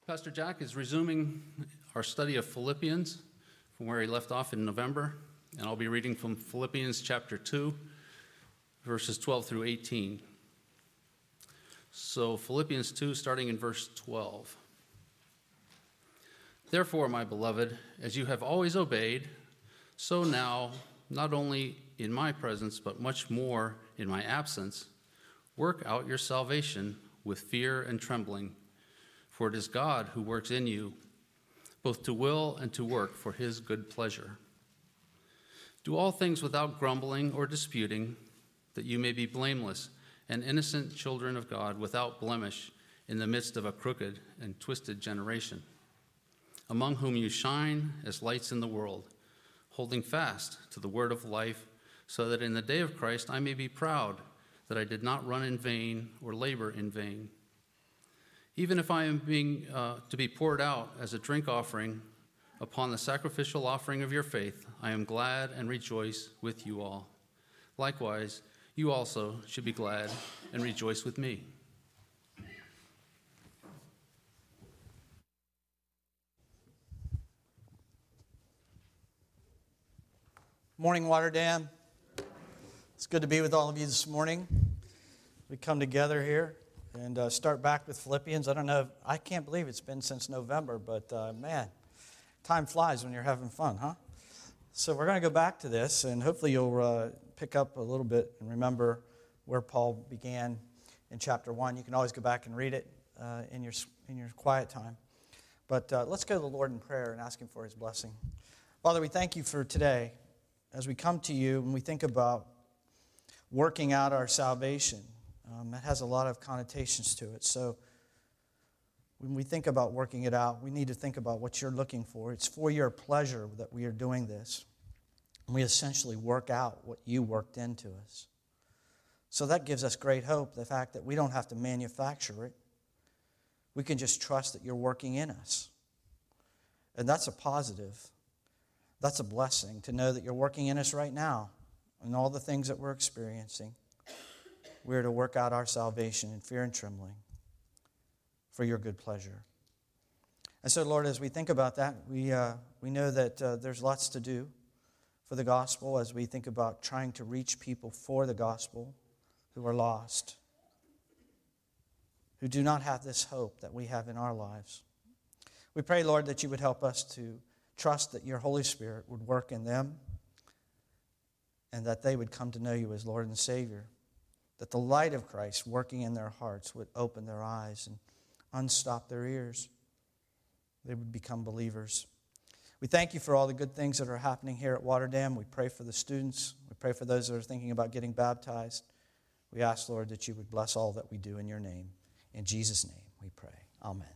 Pastor Jack is resuming our study of Philippians from where he left off in November, and I'll be reading from Philippians chapter 2, verses 12 through 18. So Philippians 2, starting in verse 12. Therefore, my beloved, as you have always obeyed, so now, not only in my presence, but much more in my absence, work out your salvation with fear and trembling. For it is God who works in you, both to will and to work for his good pleasure. Do all things without grumbling or disputing, that you may be blameless and innocent children of God without blemish in the midst of a crooked and twisted generation, among whom you shine as lights in the world, holding fast to the word of life, so that in the day of Christ I may be proud that I did not run in vain or labor in vain. Even if I am being to be poured out as a drink offering upon the sacrificial offering of your faith, I am glad and rejoice with you all. Likewise, you also should be glad and rejoice with me. Morning, Water Dam. It's good to be with all of you this morning. We come together here and start back with Philippians. I can't believe it's been since November, but man, time flies when you're having fun, huh? So we're going to go back to this, and hopefully you'll pick up a little bit and remember where Paul began in chapter 1. You can always go back and read it in your quiet time. But let's go to the Lord in prayer and ask him for his blessing. Father, we thank you for today. As we come to you and we think about working out our salvation, it has a lot of connotations to it. So when we think about working it out, we need to think about what you're looking for. It's for your pleasure that we are doing this. And we essentially work out what you worked into us. So that gives us great hope, the fact that we don't have to manufacture it. We can just trust that you're working in us. And that's a positive. That's a blessing to know that you're working in us right now and all the things that we're experiencing. We're to work out our salvation in fear and trembling for your good pleasure. And so, Lord, as we think about that, we know that there's lots to do for the gospel as we think about trying to reach people for the gospel who are lost, who do not have this hope that we have in our lives. We pray, Lord, that you would help us to trust that your Holy Spirit would work in them and that they would come to know you as Lord and Savior, that the light of Christ working in their hearts would open their eyes and unstop their ears. They would become believers. We thank you for all the good things that are happening here at Water Dam. We pray for the students. We pray for those that are thinking about getting baptized. We ask, Lord, that you would bless all that we do in your name. In Jesus' name we pray. Amen.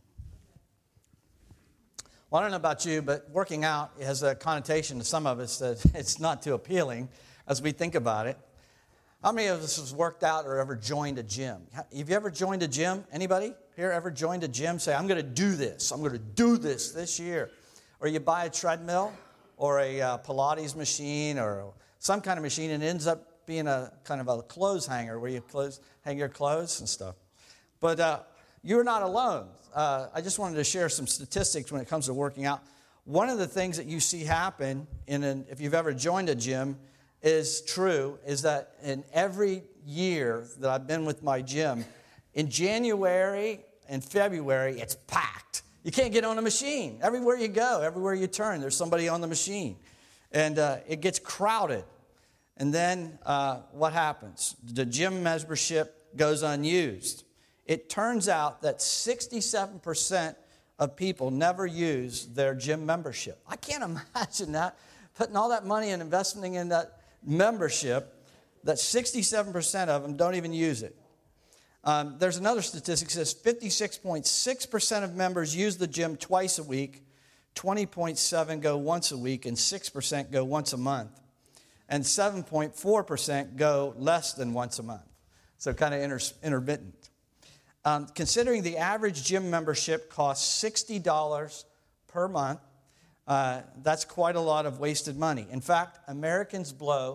Well, I don't know about you, but working out has a connotation to some of us that it's not too appealing as we think about it. How many of us have worked out or ever joined a gym? Have you ever joined a gym? Anybody here ever joined a gym? Say, I'm going to do this. I'm going to do this year. Or you buy a treadmill or a Pilates machine or some kind of machine, and it ends up being a kind of a clothes hanger where you hang your clothes and stuff. But you're not alone. I just wanted to share some statistics when it comes to working out. One of the things that you see happen if you've ever joined a gym is that in every year that I've been with my gym, in January and February, it's packed. You can't get on a machine. Everywhere you go, everywhere you turn, there's somebody on the machine. And it gets crowded. And then what happens? The gym membership goes unused. It turns out that 67% of people never use their gym membership. I can't imagine that, putting all that money and investing in that membership, that 67% of them don't even use it. There's another statistic that says 56.6% of members use the gym twice a week, 20.7% go once a week, and 6% go once a month. And 7.4% go less than once a month. So kind of intermittent. Considering the average gym membership costs $60 per month, that's quite a lot of wasted money. In fact, Americans blow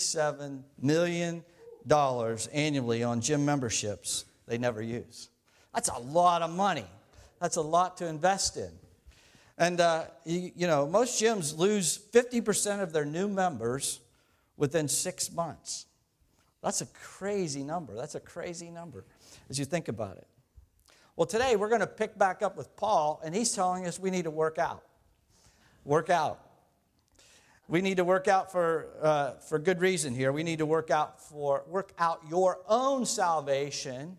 $397 million annually on gym memberships they never use. That's a lot of money. That's a lot to invest in. And, most gyms lose 50% of their new members within 6 months. That's a crazy number. That's a crazy number as you think about it. Well, today we're going to pick back up with Paul, and he's telling us we need to work out. Work out. We need to work out for good reason here. We need to work out your own salvation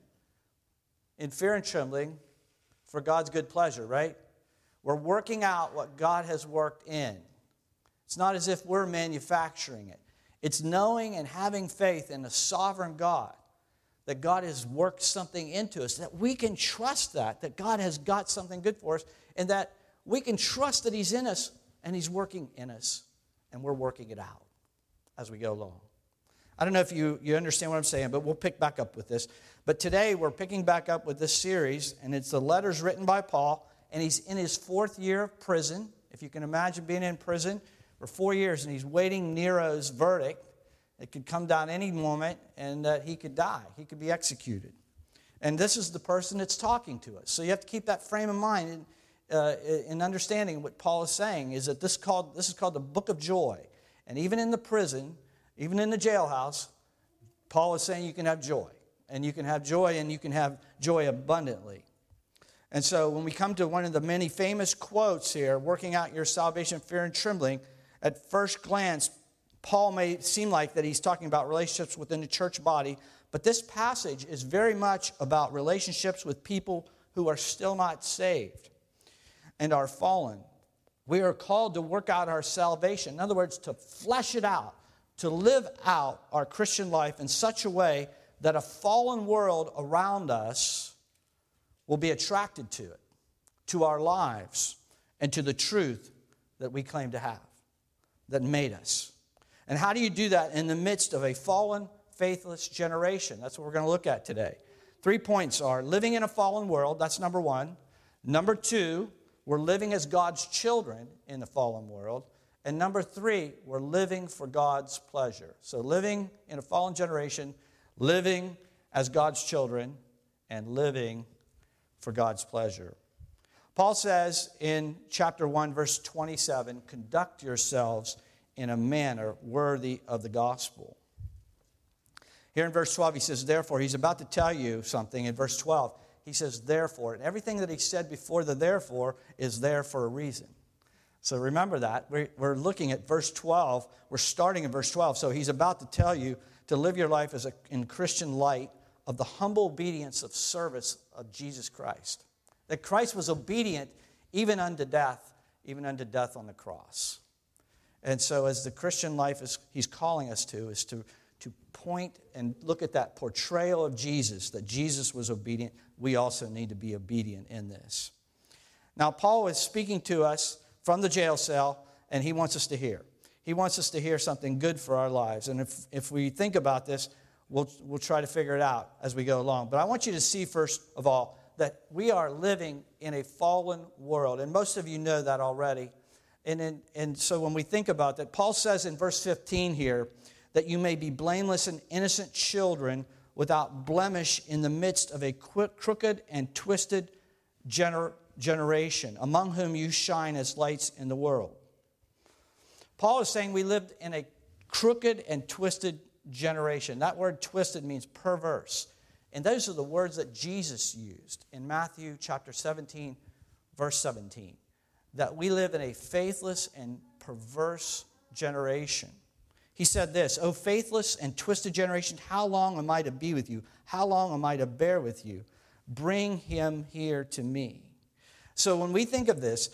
in fear and trembling for God's good pleasure, right? We're working out what God has worked in. It's not as if we're manufacturing it. It's knowing and having faith in a sovereign God, that God has worked something into us, that we can trust that God has got something good for us, and that we can trust that He's in us and He's working in us, and we're working it out as we go along. I don't know if you understand what I'm saying, but we'll pick back up with this. But today we're picking back up with this series, and it's the letters written by Paul, and he's in his 4th year of prison. If you can imagine being in prison for 4 years, and he's waiting Nero's verdict. It could come down any moment, and that he could die. He could be executed. And this is the person that's talking to us. So you have to keep that frame of mind in understanding what Paul is saying, is that this is called the book of joy. And even in the prison, even in the jailhouse, Paul is saying you can have joy. And you can have joy, and you can have joy abundantly. And so when we come to one of the many famous quotes here, working out your salvation, fear and trembling, at first glance, Paul may seem like that he's talking about relationships within the church body, but this passage is very much about relationships with people who are still not saved and are fallen. We are called to work out our salvation. In other words, to flesh it out, to live out our Christian life in such a way that a fallen world around us will be attracted to it, to our lives, and to the truth that we claim to have, that made us. And how do you do that in the midst of a fallen, faithless generation? That's what we're going to look at today. 3 points are living in a fallen world. That's number 1. Number 2, we're living as God's children in the fallen world. And number 3, we're living for God's pleasure. So living in a fallen generation, living as God's children, and living for God's pleasure. Paul says in chapter 1, verse 27, conduct yourselves in a manner worthy of the gospel. Here in verse 12, he says, therefore, he's about to tell you something. In verse 12, he says, therefore. And everything that he said before the therefore is there for a reason. So remember that. We're looking at verse 12. We're starting in verse 12. So he's about to tell you to live your life in Christian light of the humble obedience of service of Jesus Christ. That Christ was obedient even unto death on the cross. And so as the Christian life he's calling us to is to point and look at that portrayal of Jesus, that Jesus was obedient. We also need to be obedient in this. Now, Paul is speaking to us from the jail cell, and he wants us to hear. He wants us to hear something good for our lives. And if we think about this, we'll try to figure it out as we go along. But I want you to see, first of all, that we are living in a fallen world. And most of you know that already. And so when we think about that, Paul says in verse 15 here, that you may be blameless and innocent children without blemish in the midst of a crooked and twisted generation, among whom you shine as lights in the world. Paul is saying we lived in a crooked and twisted generation. That word twisted means perverse. And those are the words that Jesus used in Matthew chapter 17, verse 17. That we live in a faithless and perverse generation. He said this, O faithless and twisted generation, how long am I to be with you? How long am I to bear with you? Bring him here to me. So when we think of this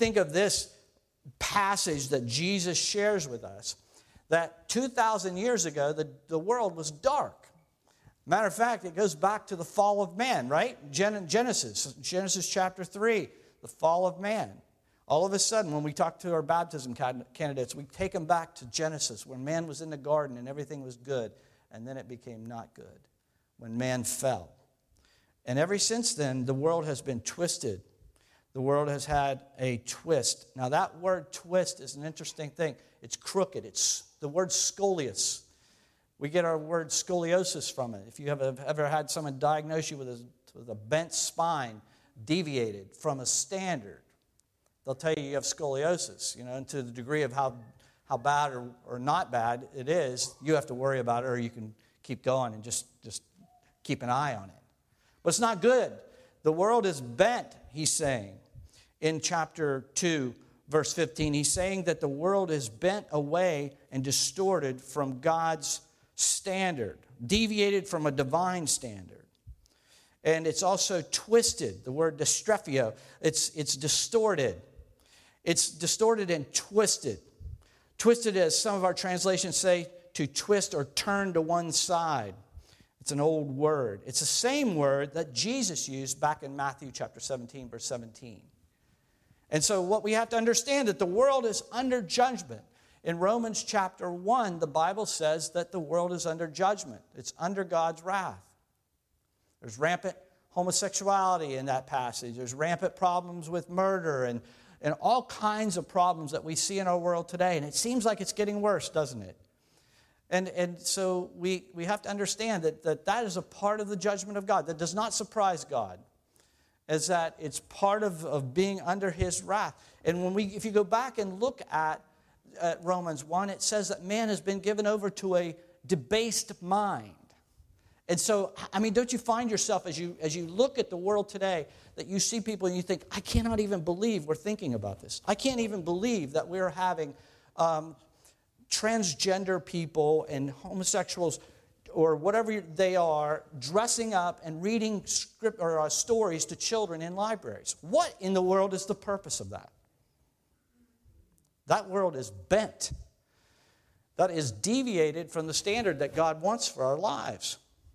passage that Jesus shares with us, that 2,000 years ago, the world was dark. Matter of fact, it goes back to the fall of man, right? Genesis chapter 3, the fall of man. All of a sudden, when we talk to our baptism candidates, we take them back to Genesis, when man was in the garden and everything was good, and then it became not good, when man fell. And ever since then, the world has been twisted. The world has had a twist. Now, that word twist is an interesting thing. It's crooked. It's the word scolious. We get our word scoliosis from it. If you have ever had someone diagnose you with a with a bent spine, deviated from a standard. They'll tell you have scoliosis, and to the degree of how bad or not bad it is, you have to worry about it, or you can keep going and just keep an eye on it. But it's not good. The world is bent, he's saying. In chapter 2, verse 15, he's saying that the world is bent away and distorted from God's standard, deviated from a divine standard. And it's also twisted. The word dystrephia, it's distorted. It's distorted and twisted. Twisted, as some of our translations say, to twist or turn to one side. It's an old word. It's the same word that Jesus used back in Matthew chapter 17, verse 17. And so what we have to understand is that the world is under judgment. In Romans chapter 1, the Bible says that the world is under judgment. It's under God's wrath. There's rampant homosexuality in that passage. There's rampant problems with murder and all kinds of problems that we see in our world today. And it seems like it's getting worse, doesn't it? And so we have to understand that is a part of the judgment of God. That does not surprise God, is that it's part of being under his wrath. And if you go back and look at Romans 1, it says that man has been given over to a debased mind. And so, don't you find yourself as you look at the world today, that you see people and you think, I cannot even believe we're thinking about this. I can't even believe that we're having transgender people and homosexuals or whatever they are dressing up and reading stories to children in libraries. What in the world is the purpose of that? That world is bent. That is deviated from the standard that God wants for our lives.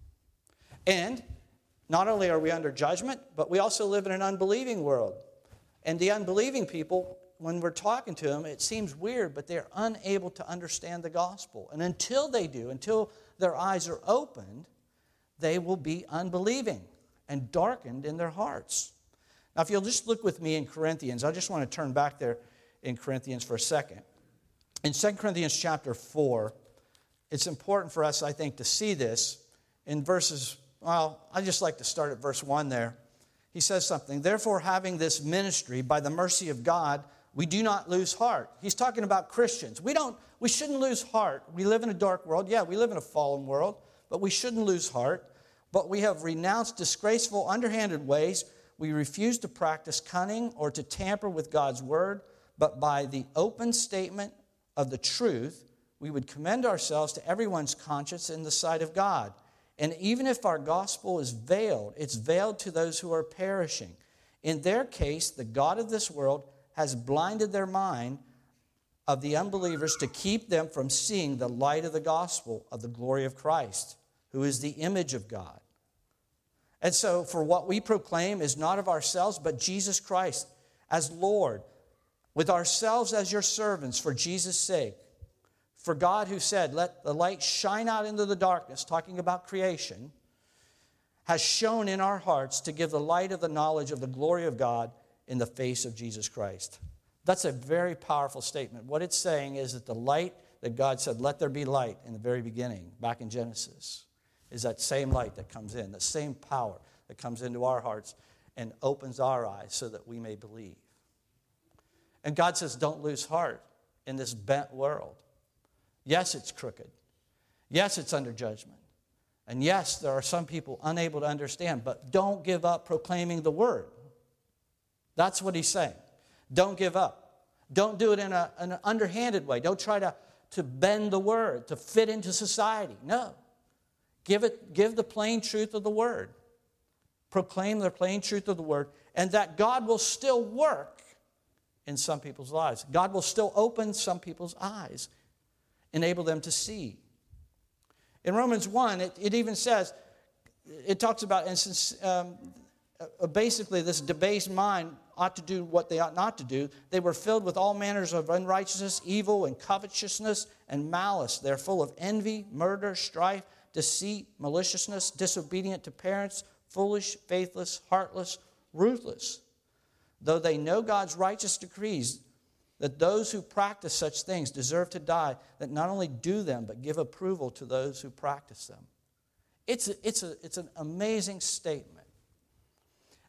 And not only are we under judgment, but we also live in an unbelieving world. And the unbelieving people, when we're talking to them, it seems weird, but they're unable to understand the gospel. And until they do, until their eyes are opened, they will be unbelieving and darkened in their hearts. Now, if you'll just look with me in Corinthians, I just want to turn back there in Corinthians for a second. In 2 Corinthians chapter 4, it's important for us, I think, to see this in verses, I just like to start at verse 1 there. He says something, therefore, having this ministry by the mercy of God, we do not lose heart. He's talking about Christians. We shouldn't lose heart. We live in a dark world. Yeah, we live in a fallen world, but we shouldn't lose heart. But we have renounced disgraceful, underhanded ways. We refuse to practice cunning or to tamper with God's word, but by the open statement of the truth, we would commend ourselves to everyone's conscience in the sight of God. And even if our gospel is veiled, it's veiled to those who are perishing. In their case, the God of this world has blinded their mind of the unbelievers to keep them from seeing the light of the gospel of the glory of Christ, who is the image of God. And so, for what we proclaim is not of ourselves, but Jesus Christ as Lord, with ourselves as your servants for Jesus' sake. For God, who said, let the light shine out into the darkness, talking about creation, has shone in our hearts to give the light of the knowledge of the glory of God in the face of Jesus Christ. That's a very powerful statement. What it's saying is that the light that God said, let there be light in the very beginning, back in Genesis, is that same light that comes in, the same power that comes into our hearts and opens our eyes so that we may believe. And God says, don't lose heart in this bent world. Yes, it's crooked. Yes, it's under judgment. And yes, there are some people unable to understand, but don't give up proclaiming the word. That's what he's saying. Don't give up. Don't do it in an underhanded way. Don't try to bend the word, to fit into society. No. Give the plain truth of the word. Proclaim the plain truth of the word, and that God will still work in some people's lives. God will still open some people's eyes, enable them to see. In Romans 1, it even says, it talks about, and since basically this debased mind ought to do what they ought not to do. They were filled with all manners of unrighteousness, evil, and covetousness, and malice. They're full of envy, murder, strife, deceit, maliciousness, disobedient to parents, foolish, faithless, heartless, ruthless. Though they know God's righteous decrees that those who practice such things deserve to die, that not only do them, but give approval to those who practice them. It's an amazing statement.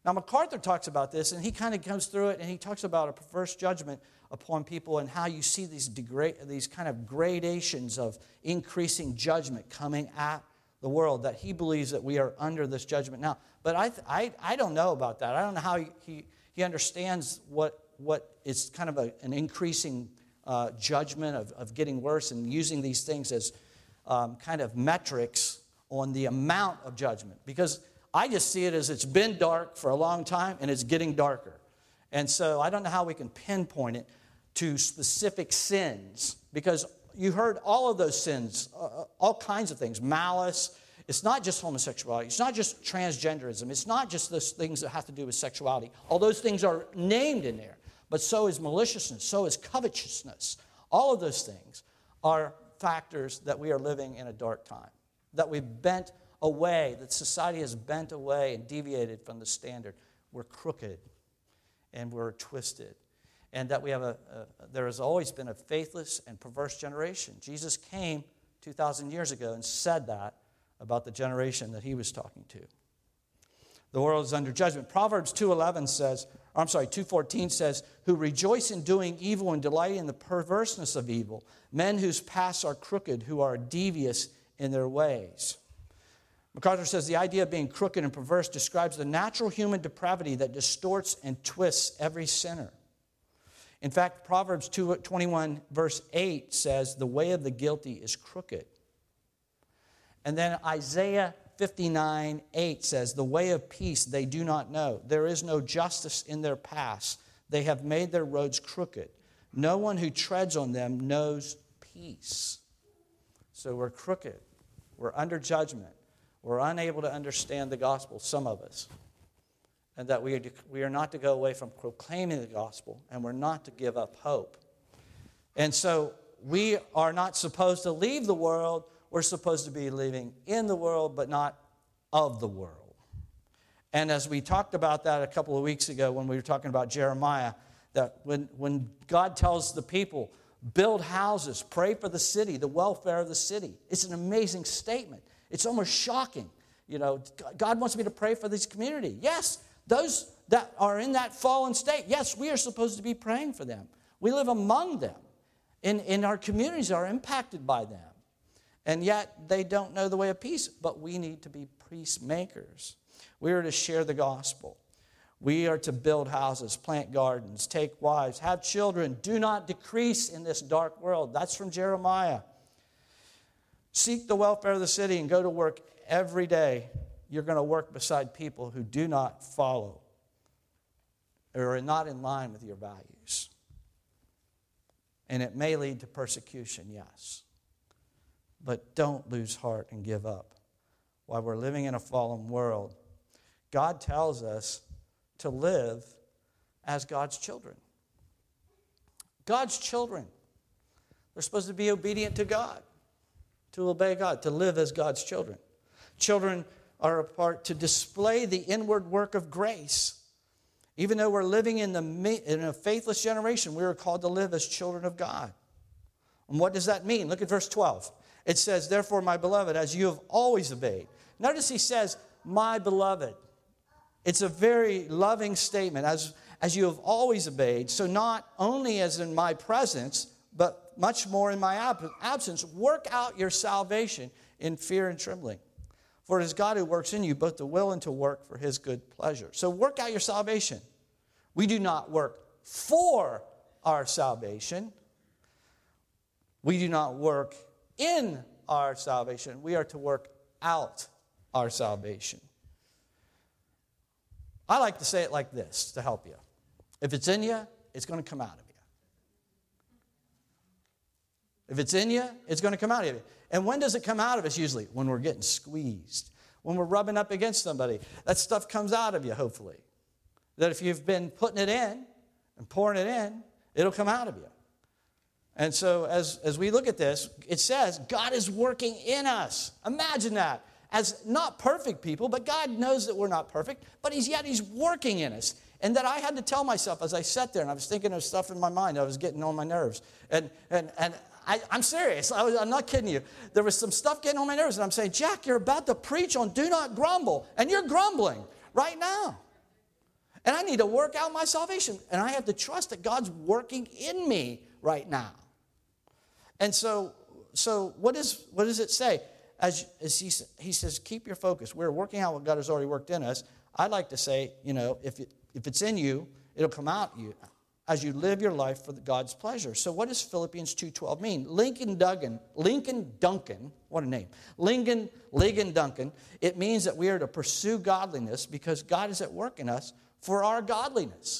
Now, MacArthur talks about this, and he kind of goes through it, and he talks about a perverse judgment upon people and how you see these kind of gradations of increasing judgment coming at the world, that he believes that we are under this judgment now. But I don't know about that. I don't know how he understands what is kind of an increasing judgment of getting worse, and using these things as kind of metrics on the amount of judgment. Because I just see it as it's been dark for a long time and it's getting darker. And so I don't know how we can pinpoint it to specific sins, because you heard all of those sins, all kinds of things, malice. It's not just homosexuality. It's not just transgenderism. It's not just those things that have to do with sexuality. All those things are named in there. But so is maliciousness. So is covetousness. All of those things are factors that we are living in a dark time, that we've bent away, that society has bent away and deviated from the standard. We're crooked and we're twisted. And that we have there has always been a faithless and perverse generation. Jesus came 2,000 years ago and said that about the generation that he was talking to. The world is under judgment. Proverbs 2:14 says, who rejoice in doing evil and delight in the perverseness of evil, men whose paths are crooked, who are devious in their ways. MacArthur says the idea of being crooked and perverse describes the natural human depravity that distorts and twists every sinner. In fact, Proverbs 21 verse 8 says the way of the guilty is crooked. And then Isaiah 59:8 says, the way of peace they do not know. There is no justice in their paths. They have made their roads crooked. No one who treads on them knows peace. So we're crooked. We're under judgment. We're unable to understand the gospel, some of us. And that we are not to go away from proclaiming the gospel, and we're not to give up hope. And so we are not supposed to leave the world. We're supposed to be living in the world, but not of the world. And as we talked about that a couple of weeks ago when we were talking about Jeremiah, that when God tells the people, build houses, pray for the city, the welfare of the city, it's an amazing statement. It's almost shocking. You know, God wants me to pray for this community. Yes, those that are in that fallen state, yes, we are supposed to be praying for them. We live among them. And our communities are impacted by them. And yet they don't know the way of peace. But we need to be peacemakers. We are to share the gospel. We are to build houses, plant gardens, take wives, have children. Do not decrease in this dark world. That's from Jeremiah. Seek the welfare of the city and go to work every day. You're going to work beside people who do not follow or are not in line with your values. And it may lead to persecution, yes. But don't lose heart and give up. While we're living in a fallen world, God tells us to live as God's children. God's children. They're supposed to be obedient to God, to obey God, to live as God's children. Children are a part to display the inward work of grace. Even though we're living in a faithless generation, we are called to live as children of God. And what does that mean? Look at verse 12. It says, therefore, my beloved, as you have always obeyed. Notice he says, my beloved. It's a very loving statement, as you have always obeyed. So not only as in my presence, but much more in my absence, work out your salvation in fear and trembling. For it is God who works in you both to will and to work for his good pleasure. So work out your salvation. We do not work for our salvation. We do not work in our salvation. We are to work out our salvation. I like to say it like this to help you. If it's in you, it's going to come out of you. If it's in you, it's going to come out of you. And when does it come out of us usually? When we're getting squeezed. When we're rubbing up against somebody. That stuff comes out of you, hopefully. That if you've been putting it in and pouring it in, it'll come out of you. And so as we look at this, it says God is working in us. Imagine that. As not perfect people, but God knows that we're not perfect, but yet he's working in us. And that I had to tell myself as I sat there and I was thinking of stuff in my mind that was getting on my nerves. And I'm serious. I'm not kidding you. There was some stuff getting on my nerves, and I'm saying, Jack, you're about to preach on do not grumble, and you're grumbling right now. And I need to work out my salvation. And I have to trust that God's working in me right now. And so what does it say? As he says, keep your focus. We're working out what God has already worked in us. I'd like to say, if it's in you, it'll come out you as you live your life for God's pleasure. So what does Philippians 2:12 mean? Lincoln Duncan, what a name. Lincoln Duncan, it means that we are to pursue godliness because God is at work in us for our godliness.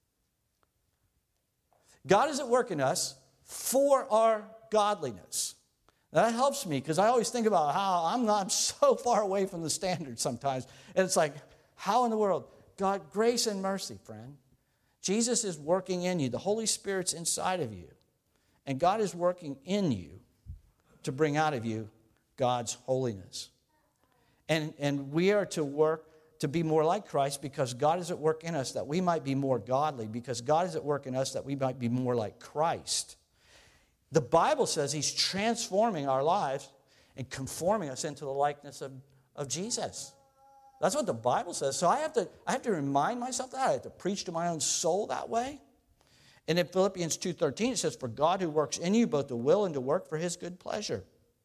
God is at work in us for our godliness. That helps me because I always think about how I'm so far away from the standard sometimes. And it's like, how in the world? God, grace and mercy, friend. Jesus is working in you. The Holy Spirit's inside of you. And God is working in you to bring out of you God's holiness. And we are to work to be more like Christ because God is at work in us that we might be more godly, because God is at work in us that we might be more like Christ. The Bible says He's transforming our lives and conforming us into the likeness of Jesus. That's what the Bible says. So I have to remind myself that. I have to preach to my own soul that way. And in Philippians 2:13 it says, for God who works in you both to will and to work for His good pleasure.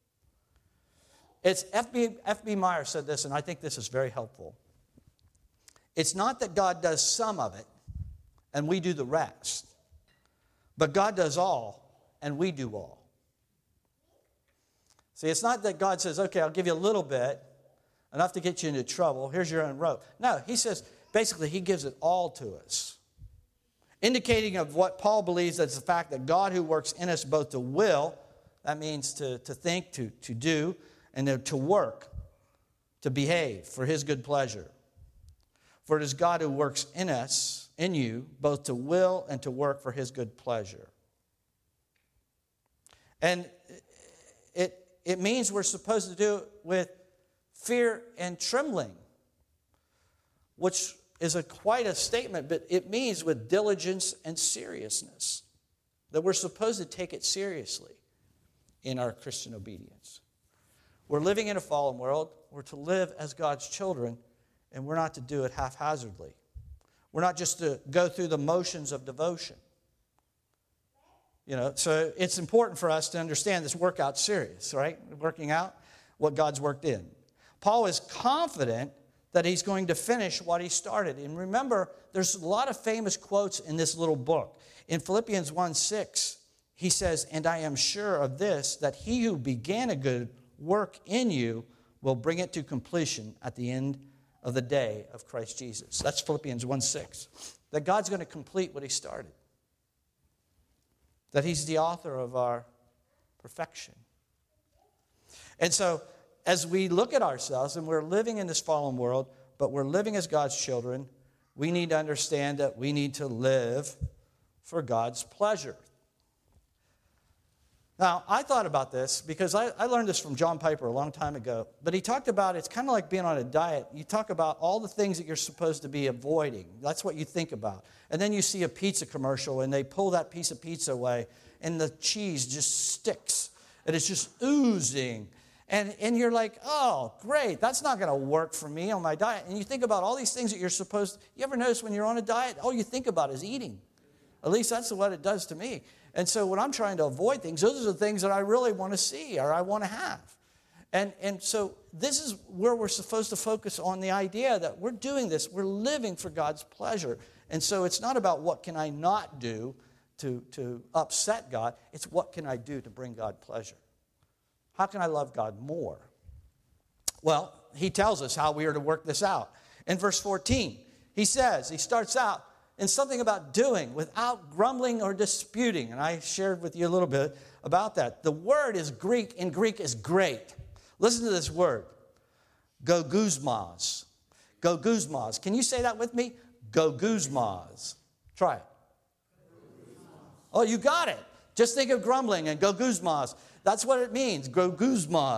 It's F.B. Meyer said this, and I think this is very helpful. It's not that God does some of it and we do the rest, but God does all and we do all. See, it's not that God says, okay, I'll give you a little bit, enough to get you into trouble. Here's your own rope. No, He says, basically, He gives it all to us. Indicating of what Paul believes that's the fact that God who works in us both to will, that means to think, to do, and to work, to behave for His good pleasure. For it is God who works in us, in you, both to will and to work for His good pleasure. And it means we're supposed to do it with fear and trembling, which is quite a statement, but it means with diligence and seriousness, that we're supposed to take it seriously in our Christian obedience. We're living in a fallen world. We're to live as God's children, and we're not to do it haphazardly. We're not just to go through the motions of devotion. So it's important for us to understand this workout's serious, right? Working out what God's worked in. Paul is confident that he's going to finish what he started. And remember, there's a lot of famous quotes in this little book. In Philippians 1:6, he says, and I am sure of this, that He who began a good work in you will bring it to completion at the end of the day of Christ Jesus. That's Philippians 1:6. That God's going to complete what He started. That He's the author of our perfection. And so, as we look at ourselves, and we're living in this fallen world, but we're living as God's children, we need to understand that we need to live for God's pleasure. Now, I thought about this because I learned this from John Piper a long time ago, but he talked about it's kind of like being on a diet. You talk about all the things that you're supposed to be avoiding. That's what you think about. And then you see a pizza commercial, and they pull that piece of pizza away, and the cheese just sticks, and it's just oozing. And you're like, oh, great, that's not going to work for me on my diet. And you think about all these things that you're supposed to. You ever notice when you're on a diet, all you think about is eating? At least that's what it does to me. And so when I'm trying to avoid things, those are the things that I really want to see or I want to have. And so this is where we're supposed to focus on the idea that we're doing this. We're living for God's pleasure. And so it's not about what can I not do to upset God. It's what can I do to bring God pleasure. How can I love God more? Well, he tells us how we are to work this out. In verse 14, he starts out in something about doing without grumbling or disputing. And I shared with you a little bit about that. The word is Greek, in Greek is great. Listen to this word. Goguzmos. Goguzmos. Can you say that with me? Goguzmos. Try it. Oh, you got it. Just think of grumbling and goguzmos. That's what it means, goguzmos.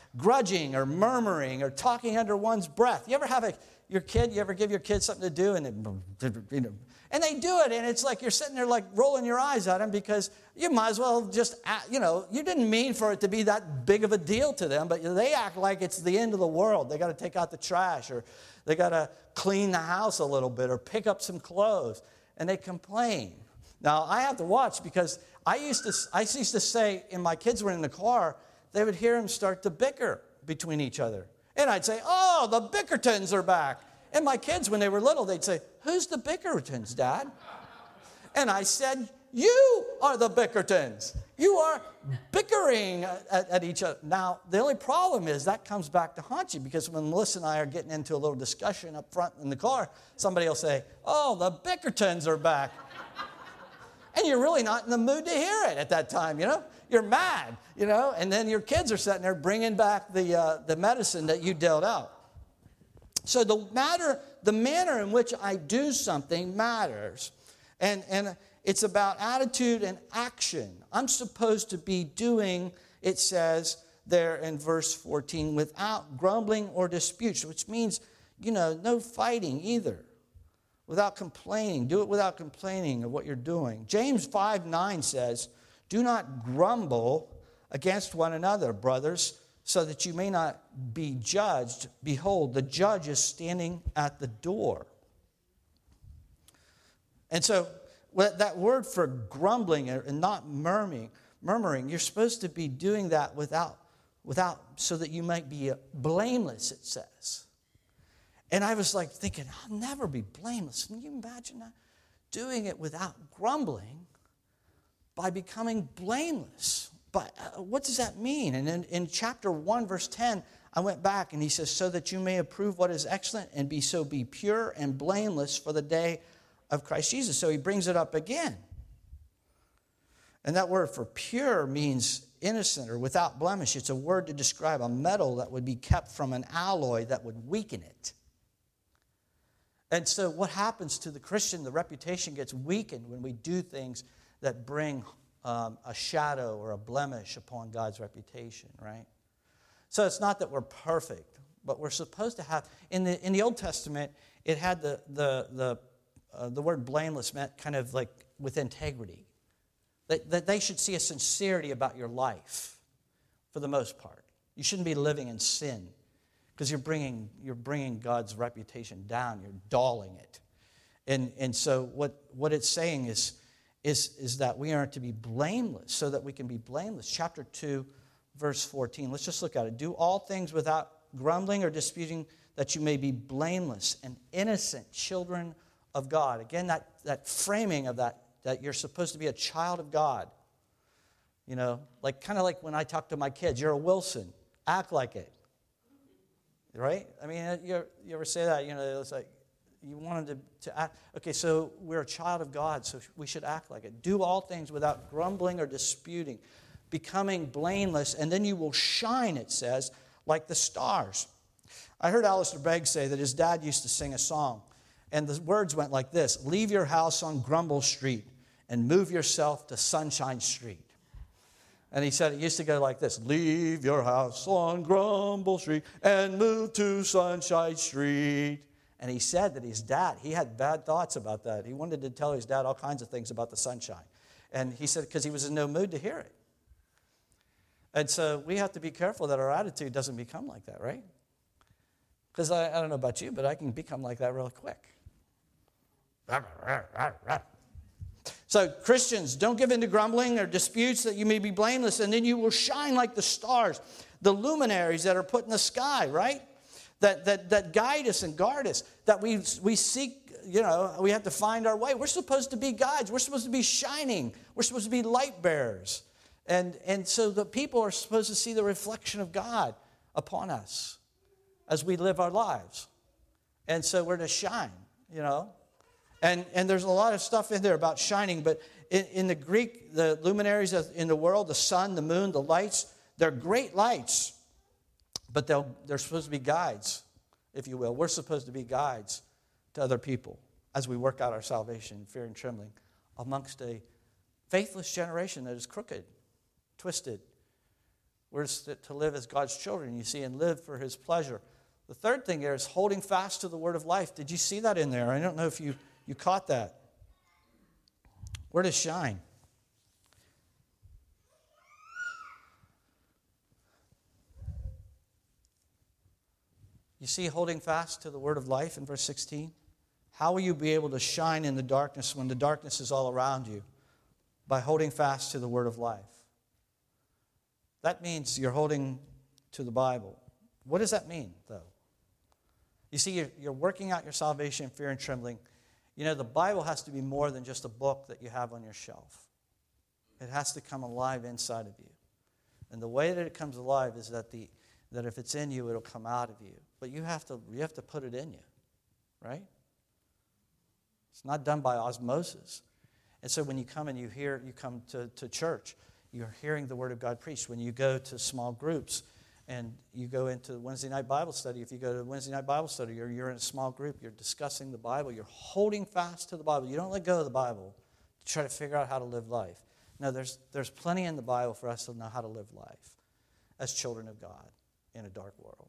grudging or murmuring or talking under one's breath. You ever have you ever give your kid something to do and and they do it, and it's like you're sitting there like rolling your eyes at them because you might as well just, you didn't mean for it to be that big of a deal to them, but they act like it's the end of the world. They got to take out the trash, or they got to clean the house a little bit, or pick up some clothes, and they complain. Now, I have to watch because I used to say, when my kids were in the car, they would hear them start to bicker between each other. And I'd say, oh, the Bickertons are back. And my kids, when they were little, they'd say, who's the Bickertons, Dad? And I said, you are the Bickertons. You are bickering at each other. Now, the only problem is that comes back to haunt you, because when Melissa and I are getting into a little discussion up front in the car, somebody will say, oh, the Bickertons are back. And you're really not in the mood to hear it at that time, You're mad, and then your kids are sitting there bringing back the medicine that you dealt out. So the manner in which I do something matters. And it's about attitude and action. I'm supposed to be doing, it says there in verse 14, without grumbling or disputes, which means, no fighting either. Without complaining. Do it without complaining of what you're doing. James 5:9 says, do not grumble against one another, brothers, so that you may not be judged. Behold, the judge is standing at the door. And so that word for grumbling and not murmuring, you're supposed to be doing that without, so that you might be blameless, it says. And I was like thinking, I'll never be blameless. Can you imagine that? Doing it without grumbling by becoming blameless. But what does that mean? And in chapter 1, verse 10, I went back and he says, so that you may approve what is excellent and be pure and blameless for the day of Christ Jesus. So he brings it up again. And that word for pure means innocent or without blemish. It's a word to describe a metal that would be kept from an alloy that would weaken it. And so what happens to the Christian? The reputation gets weakened when we do things that bring a shadow or a blemish upon God's reputation, right? So it's not that we're perfect, but we're supposed to have, in the Old Testament, it had the word blameless meant kind of like with integrity. That they should see a sincerity about your life, for the most part. You shouldn't be living in sin, because you're bringing God's reputation down. You're dulling it. And so what it's saying is that we are to be blameless, so that we can be blameless. Chapter 2, verse 14. Let's just look at it. Do all things without grumbling or disputing, that you may be blameless and innocent children of God. Again, that framing of that you're supposed to be a child of God. Kind of like when I talk to my kids, you're a Wilson. Act like it. Right? I mean, you ever say that? It's like you wanted to act. Okay, so we're a child of God, so we should act like it. Do all things without grumbling or disputing, becoming blameless, and then you will shine, it says, like the stars. I heard Alistair Begg say that his dad used to sing a song, and the words went like this: leave your house on Grumble Street and move yourself to Sunshine Street. And he said it used to go like this: leave your house on Grumble Street and move to Sunshine Street. And he said that his dad, he had bad thoughts about that. He wanted to tell his dad all kinds of things about the sunshine. And he said because he was in no mood to hear it. And so we have to be careful that our attitude doesn't become like that, right? Because I don't know about you, but I can become like that real quick. So Christians, don't give in to grumbling or disputes, that you may be blameless, and then you will shine like the stars, the luminaries that are put in the sky, right? That guide us and guard us, that we seek, we have to find our way. We're supposed to be guides. We're supposed to be shining. We're supposed to be light bearers. And so the people are supposed to see the reflection of God upon us as we live our lives. And so we're to shine, And there's a lot of stuff in there about shining, but in the Greek, the luminaries in the world, the sun, the moon, the lights, they're great lights, but they're supposed to be guides, if you will. We're supposed to be guides to other people as we work out our salvation in fear and trembling amongst a faithless generation that is crooked, twisted, We're to live as God's children, you see, and live for his pleasure. The third thing here is holding fast to the word of life. Did you see that in there? I don't know if you caught that. Where does shine? You see holding fast to the word of life in verse 16? How will you be able to shine in the darkness when the darkness is all around you? By holding fast to the word of life. That means you're holding to the Bible. What does that mean, though? You see, you're working out your salvation in fear and trembling. You know, the Bible has to be more than just a book that you have on your shelf. It has to come alive inside of you. And the way that it comes alive is that if it's in you, it'll come out of you. But you have to put it in you, right? It's not done by osmosis. And so when you come and you come to church, you're hearing the Word of God preached. When you go to small groups and you go into Wednesday night Bible study, if you go to Wednesday night Bible study or you're in a small group, you're discussing the Bible, you're holding fast to the Bible. You don't let go of the Bible to try to figure out how to live life. No, there's plenty in the Bible for us to know how to live life as children of God in a dark world.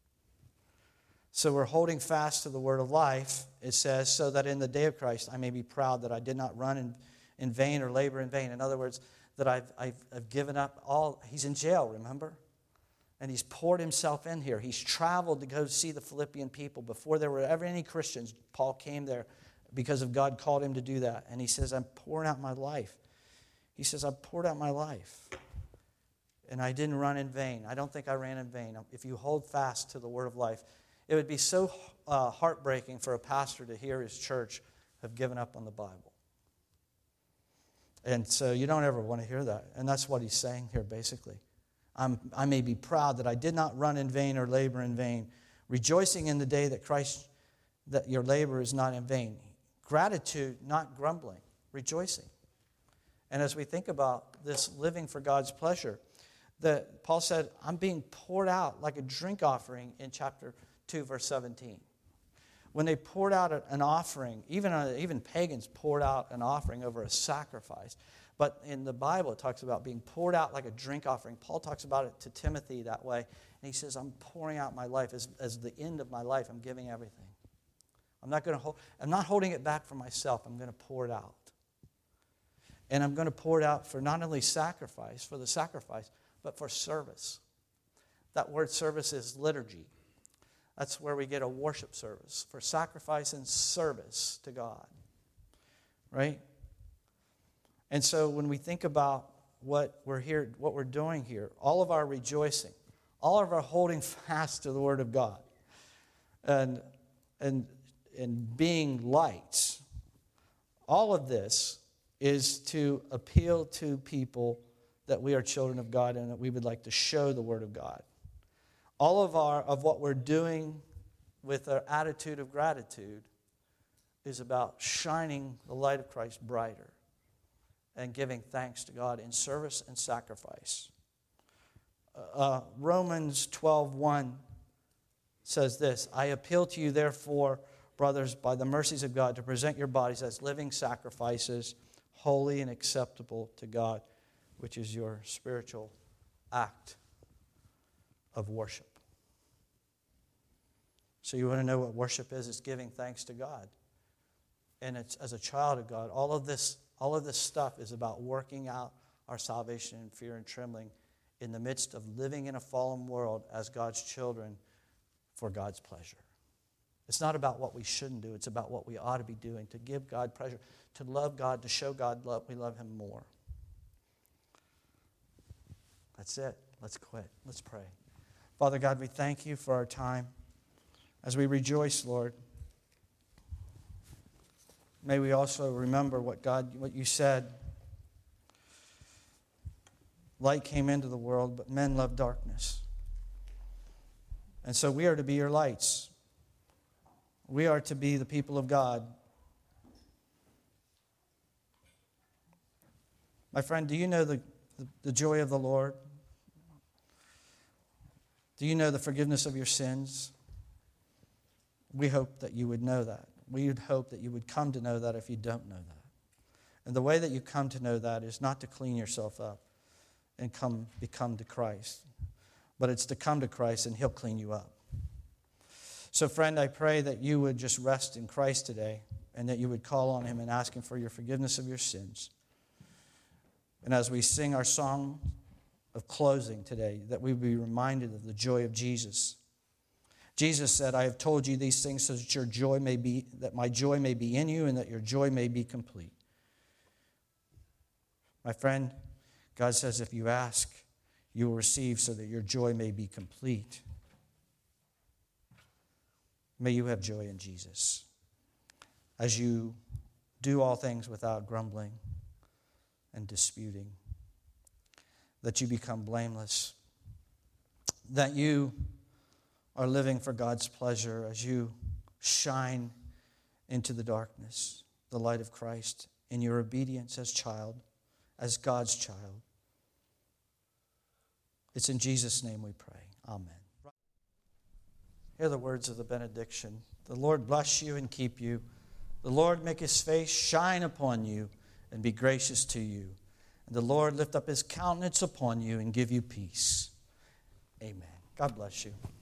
So we're holding fast to the word of life. It says, so that in the day of Christ I may be proud that I did not run in vain or labor in vain. In other words, that I've given up all. He's in jail, remember? And he's poured himself in here. He's traveled to go see the Philippian people. Before there were ever any Christians, Paul came there because of God called him to do that. And he says, I'm pouring out my life. He says, I've poured out my life. And I didn't run in vain. I don't think I ran in vain. If you hold fast to the word of life, it would be so heartbreaking for a pastor to hear his church have given up on the Bible. And so you don't ever want to hear that. And that's what he's saying here, basically. I may be proud that I did not run in vain or labor in vain, rejoicing in the day that your labor is not in vain. Gratitude, not grumbling, rejoicing. And as we think about this living for God's pleasure, Paul said, I'm being poured out like a drink offering in chapter 2, verse 17. When they poured out an offering, even pagans poured out an offering over a sacrifice. But in the Bible, it talks about being poured out like a drink offering. Paul talks about it to Timothy that way. And he says, I'm pouring out my life. As the end of my life, I'm giving everything. I'm not holding it back for myself. I'm going to pour it out. And I'm going to pour it out for not only for the sacrifice, but for service. That word service is liturgy. That's where we get a worship service, for sacrifice and service to God. Right? And so when we think about what we're doing here, all of our rejoicing, all of our holding fast to the Word of God, and being lights, all of this is to appeal to people that we are children of God and that we would like to show the Word of God. All of what we're doing with our attitude of gratitude is about shining the light of Christ brighter and giving thanks to God in service and sacrifice. Romans 12:1 says this, I appeal to you, therefore, brothers, by the mercies of God, to present your bodies as living sacrifices, holy and acceptable to God, which is your spiritual act of worship. So you want to know what worship is? It's giving thanks to God. And it's as a child of God, all of this stuff is about working out our salvation in fear and trembling in the midst of living in a fallen world as God's children for God's pleasure. It's not about what we shouldn't do. It's about what we ought to be doing, to give God pleasure, to love God, to show God love. We love Him more. That's it. Let's quit. Let's pray. Father God, we thank you for our time. As we rejoice, Lord, may we also remember what you said. Light came into the world, but men love darkness. And so we are to be your lights. We are to be the people of God. My friend, do you know the joy of the Lord? Do you know the forgiveness of your sins? We hope that you would know that. We would hope that you would come to know that if you don't know that. And the way that you come to know that is not to clean yourself up and become to Christ. But it's to come to Christ and He'll clean you up. So friend, I pray that you would just rest in Christ today and that you would call on Him and ask Him for your forgiveness of your sins. And as we sing our song of closing today, that we be reminded of the joy of Jesus. Jesus said, I have told you these things so that my joy may be in you and that your joy may be complete. My friend, God says if you ask, you will receive so that your joy may be complete. May you have joy in Jesus as you do all things without grumbling and disputing, that you become blameless, that you are living for God's pleasure as you shine into the darkness, the light of Christ, in your obedience as God's child. It's in Jesus' name we pray. Amen. Hear the words of the benediction. The Lord bless you and keep you. The Lord make His face shine upon you and be gracious to you. And the Lord lift up His countenance upon you and give you peace. Amen. God bless you.